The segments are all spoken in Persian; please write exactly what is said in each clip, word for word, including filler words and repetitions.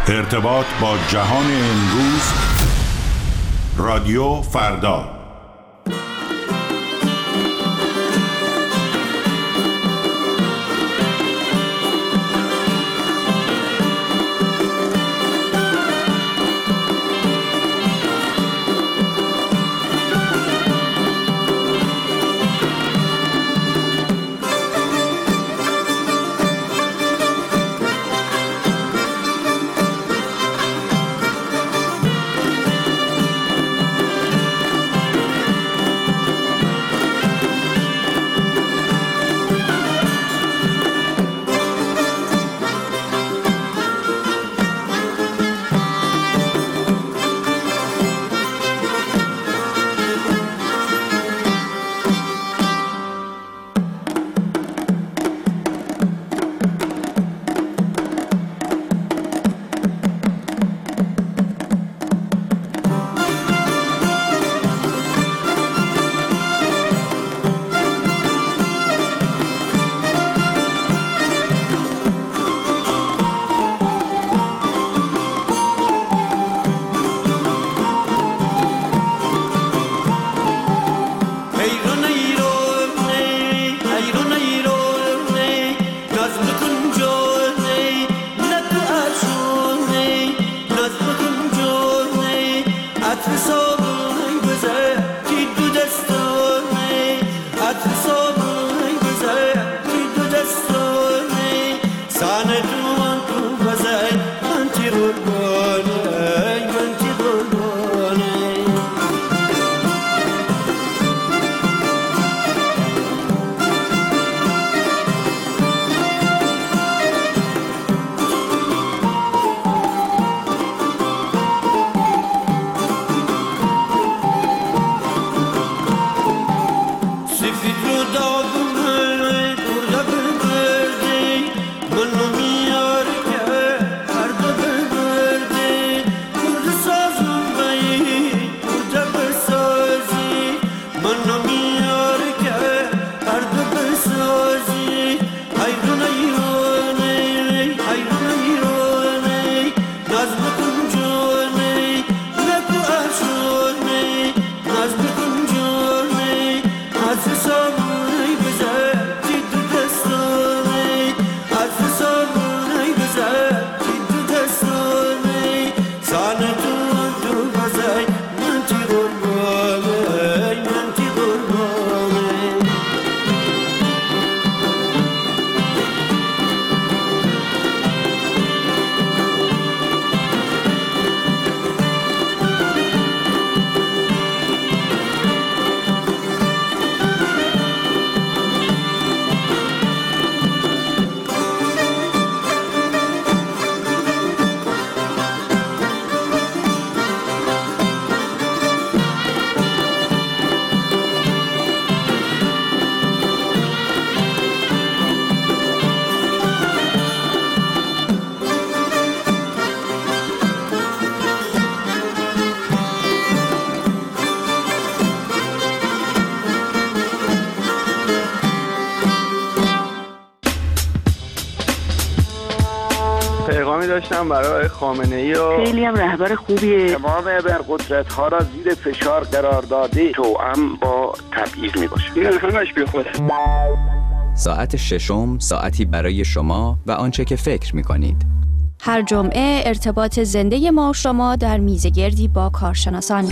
ارتباط با جهان امروز، رادیو فردا. پیغامی داشتم برای خامنه‌ای و خیلی هم رهبر خوبیه. تمام ابرقدرت ها را زیر فشار قرار داده، توأم با تبعیض میباشه. این همش بیخوده. ساعت ششم، ساعتی برای شما و آنچه که فکر میکنید. هر جمعه ارتباط زنده ما و شما در میزگردی با کارشناسان.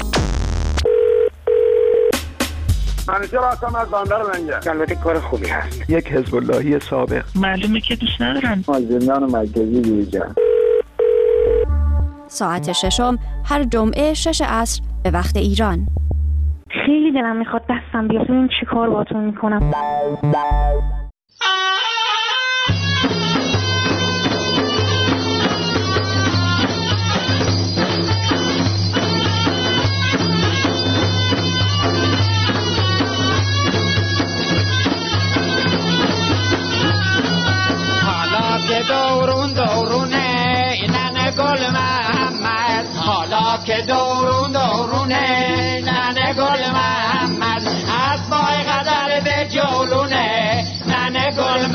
منیجر هستم از بندر لنگر. البته کار خوبی هست. یک حزب اللهی سابق. معلومه که دوست ندارن. از زندان مرکزی بیرون. ساعت ششم هر جمعه شش عصر به وقت ایران. خیلی دلم میخواد دستم بیاد ببینم چی کار باهاتون میکنم. که دورون دورونه اینن گل محمد، حالا که دورون دورونه ننه گل محمد، از بای قدر به جولونه ننه گل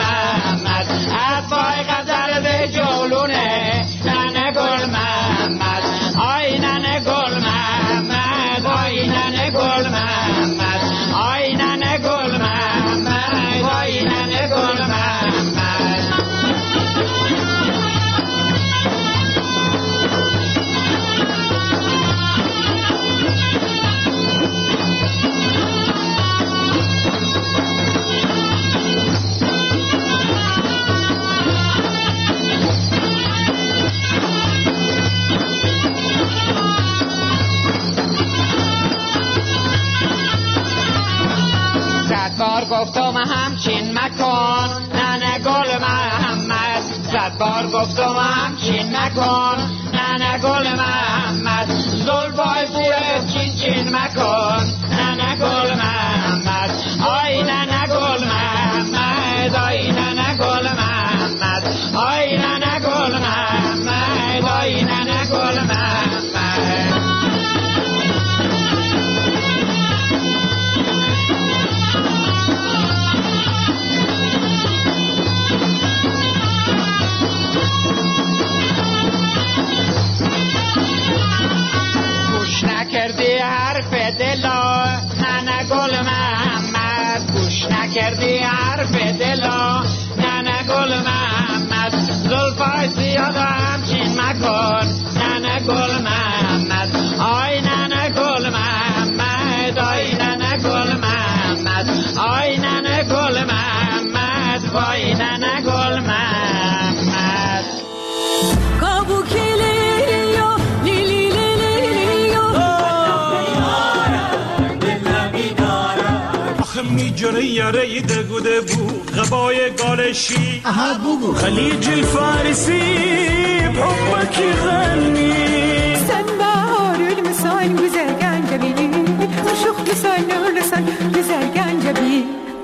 صد بار گفتم همچین نکن ننه گل محمد زلفای بوی چین چین مکن ننه گل محمد آی ننه گل محمد آی ننه گل محمد آی ننه گل محمد آی ننه گل محمد نکردی حرف دلا ننه گل محمد گوش نکردی حرف دلا ننه گل محمد زلفای زیاد همچین مکن ننه گل محمد آی ننه گل محمد آی ننه گل محمد آی ننه گل محمد وای ننه گل محمد کابو کلیو لیلی میجره یاره دگوده بو غبای گالشی خلیج الفارسی بحبك غني sen bahar ölmüsen güzel gencebi uşuklusan ölürsen güzel gencebi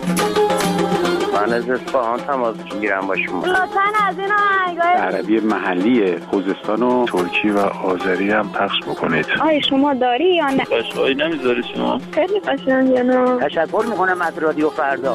من از اصفهان تماس میگیرم با شما لطفاً از این آهنگای عربی محلی خوزستان و ترکی و آذری هم پخش بکنید. آیا شما داری یا نه؟ قشقایی نمیذاری شما؟ خیلی قشنگه نه؟ تشکر میکنم از رادیو فردا.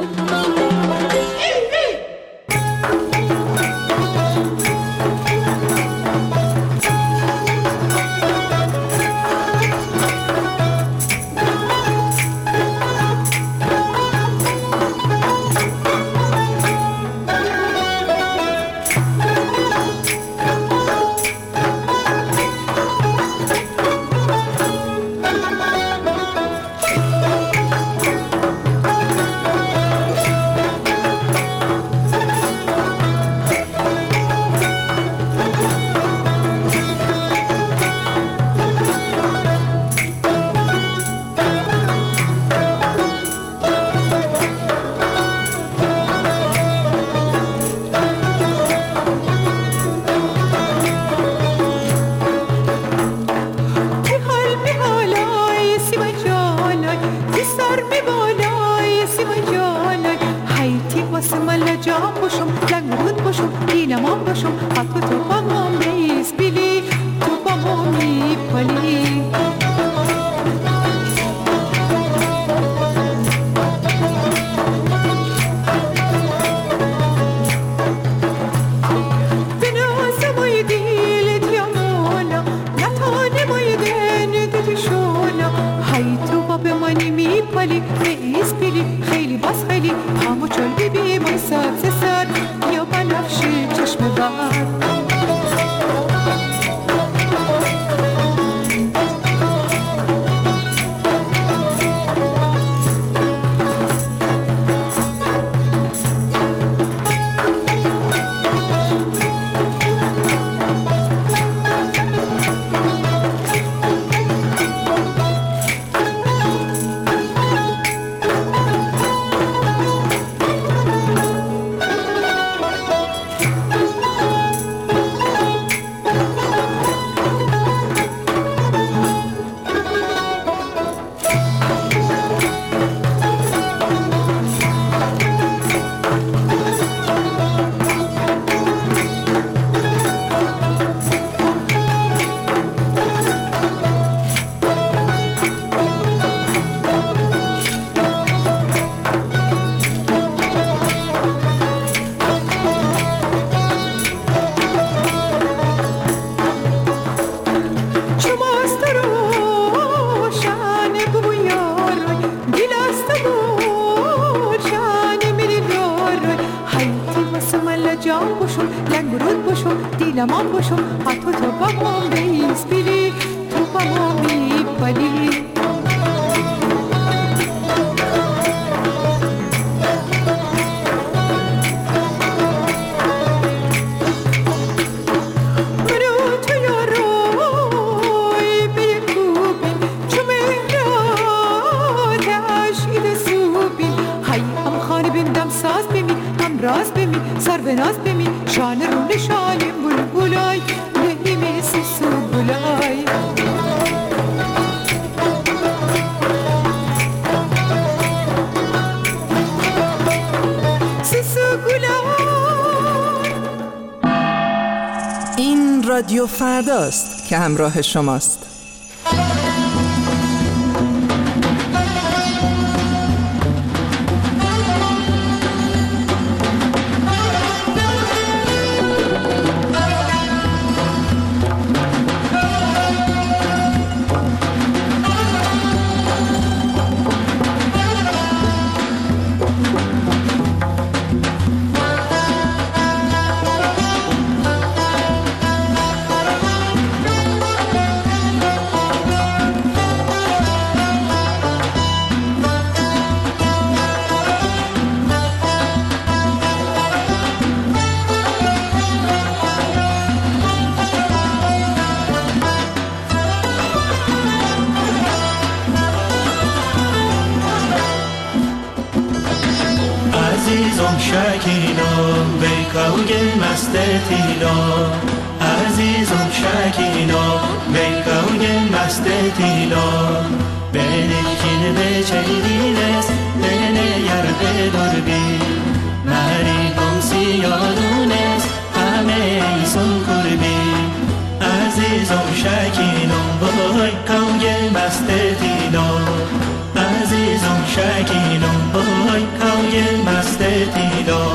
راست بمی سر به ناز بمی شانه رو نشان این رادیو فرداست که همراه شماست. عزیزم شکینم بیکوگ مست تیلا عزیزم شکینم بیکوگ مست تیلا بنشین به چیدینست بنه یرد دربی مری کمسی یادونست همه ایسون کربی عزیزم شکینم بیکوگ مست تیلا عزیزم شکینم بای کوی مست تیلا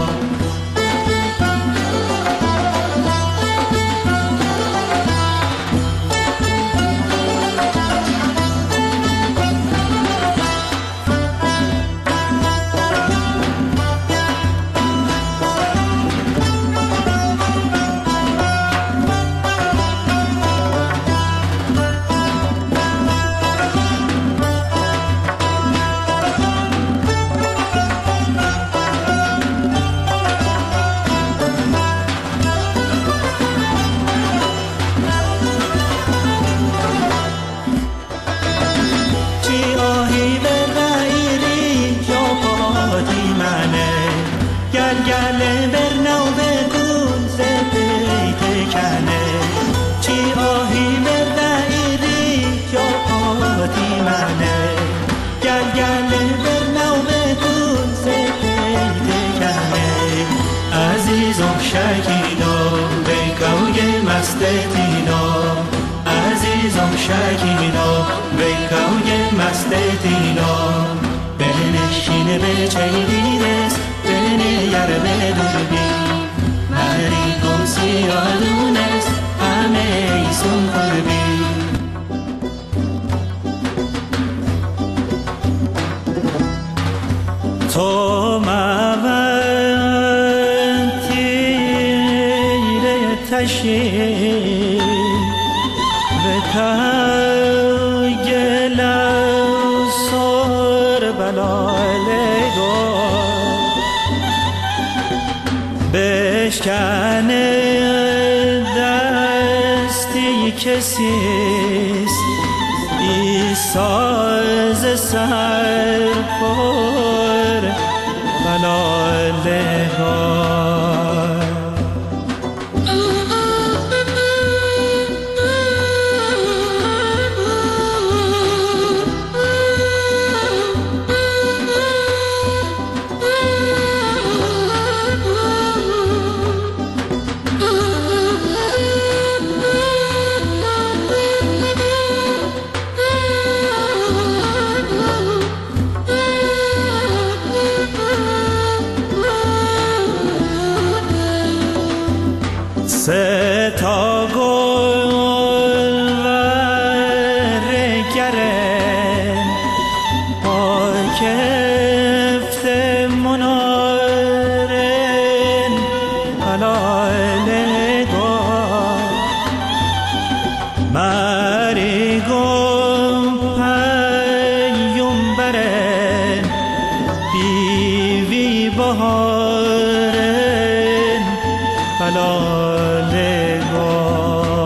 عزیزم شکینم بیکوی مست تیلا عزیزم شکینم بیکوی مست تیلا بنشین به چیدینست بنه یرد دربی مری کمسی یادونست همه ایسون کربی تو مون تشی به تای لوسر بلالگو بشکنه دستی کسیست ای ساز سر پر بلالگو سه تا گل ورگره با کفت منارن حلالگو مری گم پیومبرن بیوی بهارن حلالگو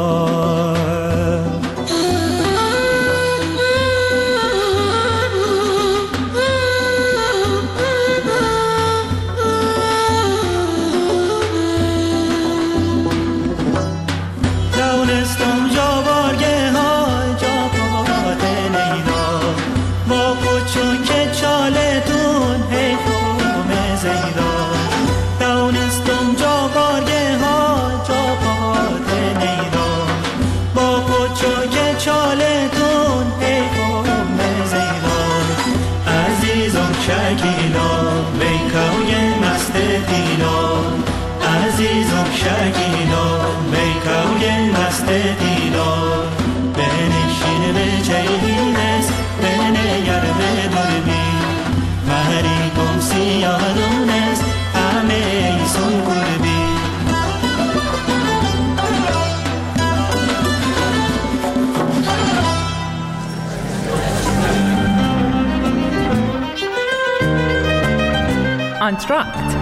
انتراکت.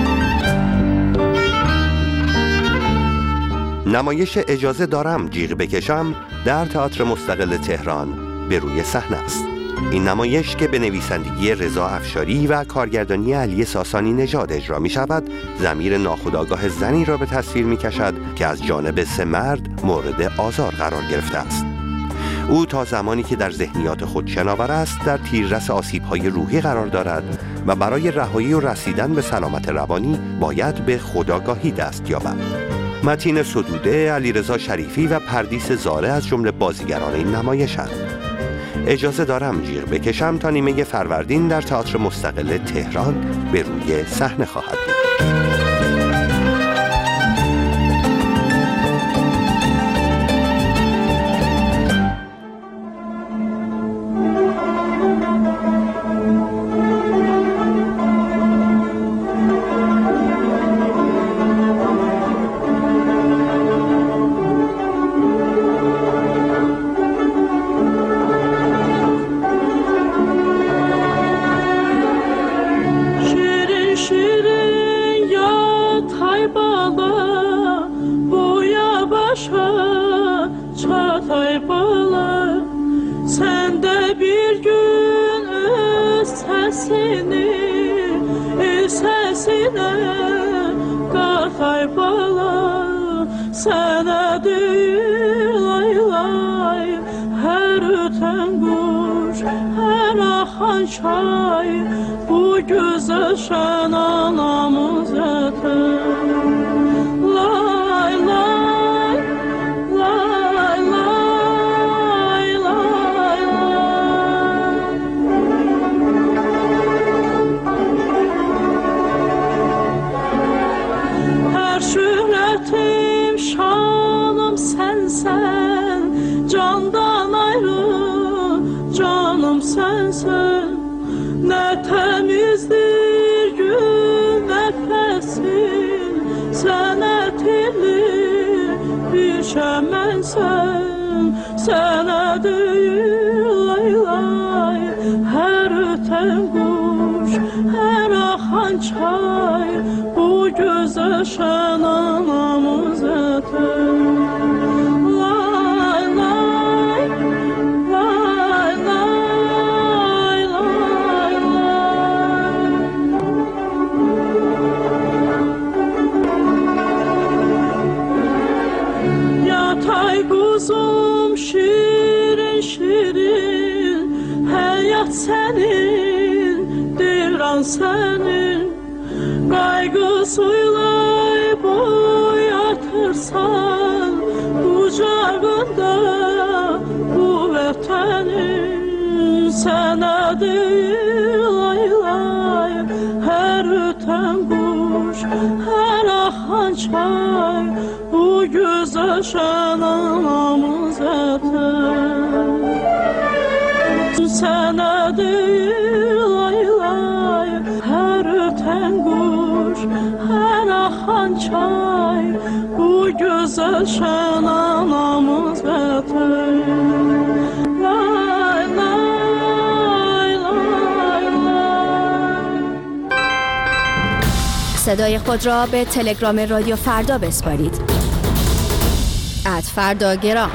نمایش اجازه دارم جیغ بکشم در تئاتر مستقل تهران به روی صحنه است. این نمایش که به نویسندگی رضا افشاری و کارگردانی علی ساسانی نژاد اجرا می شود، ضمیر ناخودآگاه زنی را به تصویر می کشد که از جانب سه مرد مورد آزار قرار گرفته است. او تا زمانی که در ذهنیات خود شناور است در تیررس آسیب‌های روحی قرار دارد و برای رهایی و رسیدن به سلامت روانی باید به خودآگاهی دست یابد. متین صدوده، علیرضا شریفی و پردیس زاره از جمله بازیگران این نمایش‌اند. اجازه دارم جیغ بکشم تا نیمه فروردین در تئاتر مستقل تهران به روی صحنه خواهد بود. صدای خود را به تلگرام رادیو فردا بسپارید. ات فرداگرام.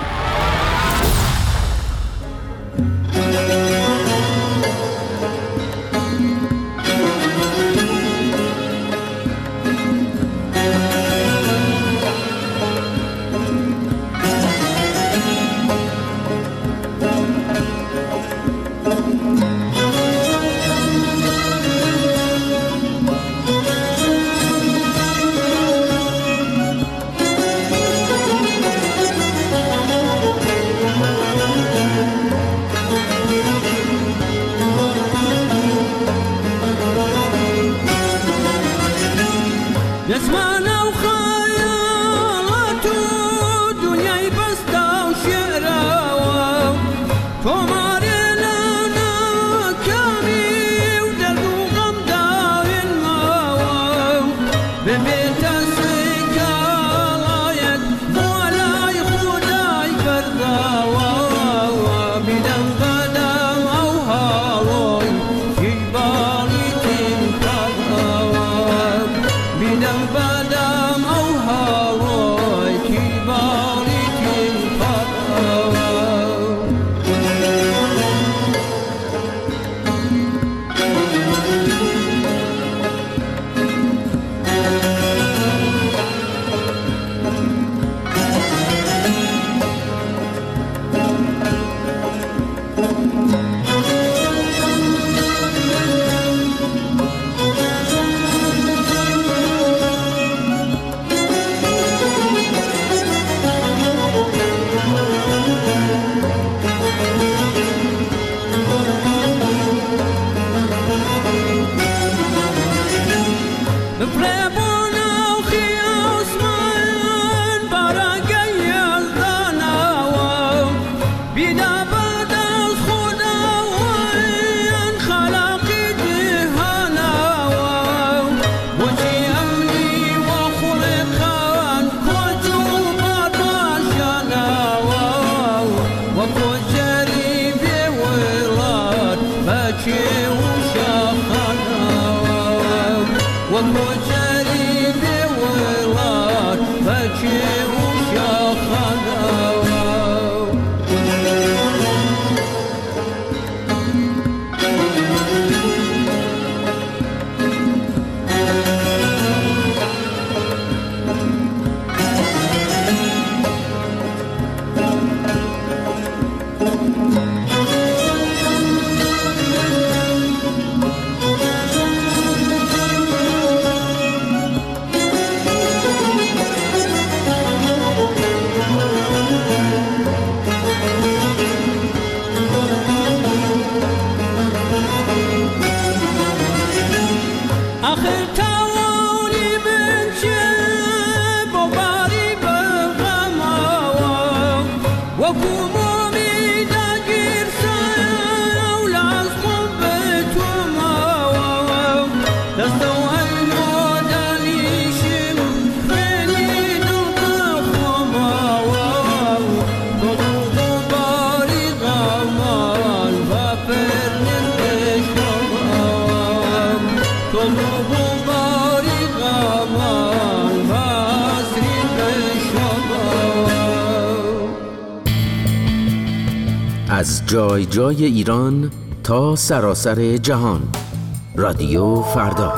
از جای جای ایران تا سراسر جهان، رادیو فردا.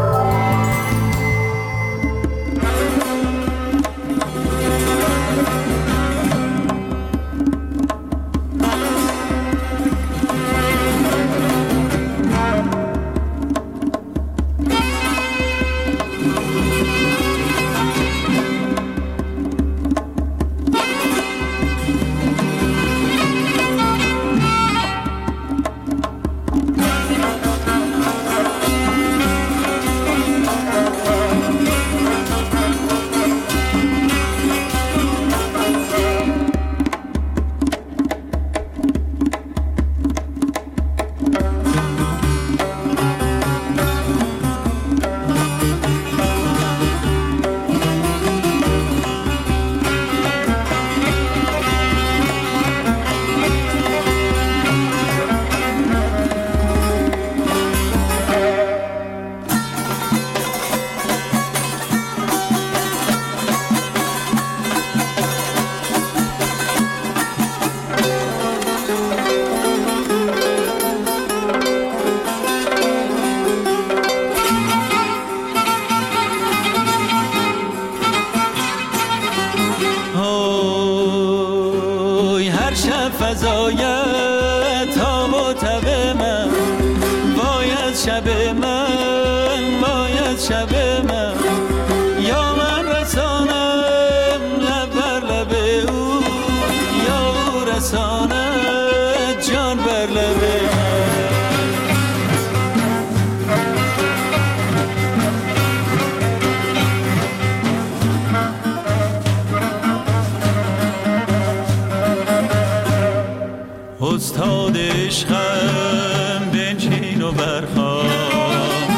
استاد عشقم بنشین و برخواب،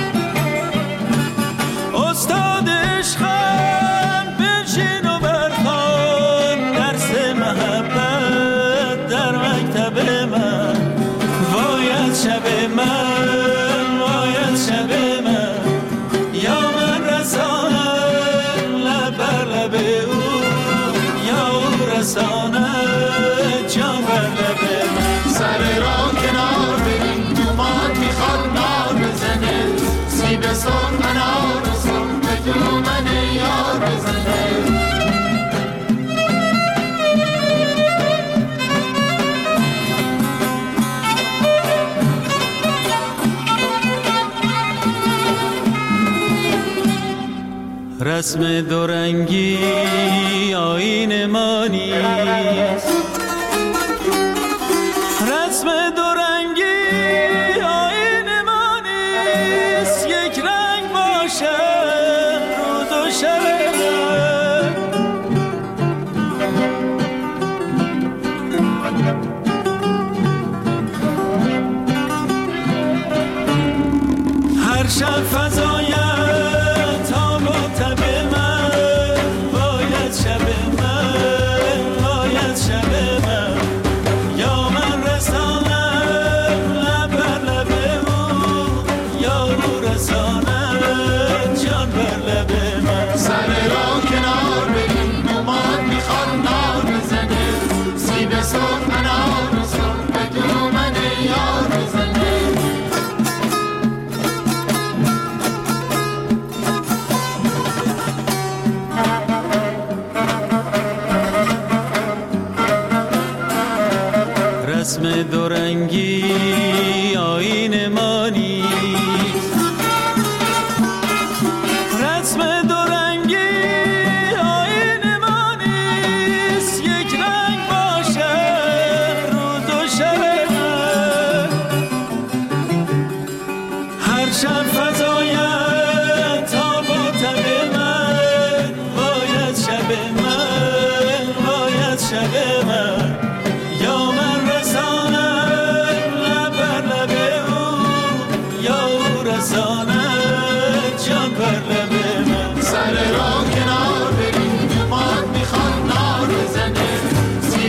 استاد عشقم بنشین و برخواب، درس محبت در مکتب من، وای از شب من، وای از شب من، یا من رسانم لب بر لب او، یا او رسانم جان بر لب من. سر را کنار بریم دومات میخواد نار بزنه، سیب سرخ انار سرخ به دومن یار بزنه. رسم دورنگی آیین ما نیست، رسم دورنگی آیین ما نیست، یک رنگ باشه روز و شب من. هر شب فضای رسم دورنگی آیین ما نیست، رسم دورنگی آیین ما نیست، یک رنگ باشه روز و شب من. هر شب فضایت تا با تب من، باید شب من، باید شب من.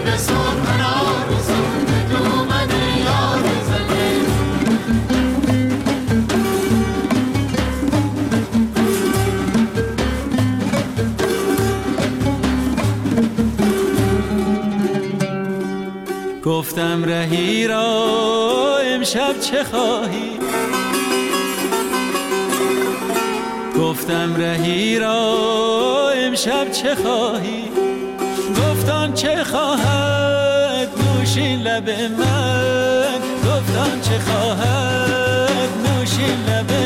زمستون انارسون به دومن یار زده. گفتم رهی را امشب چه خواهی، گفتم رهی را امشب چه خواهی، گفتان چه خواهد نوشین لب من، گفتان چه خواهد نوشین لب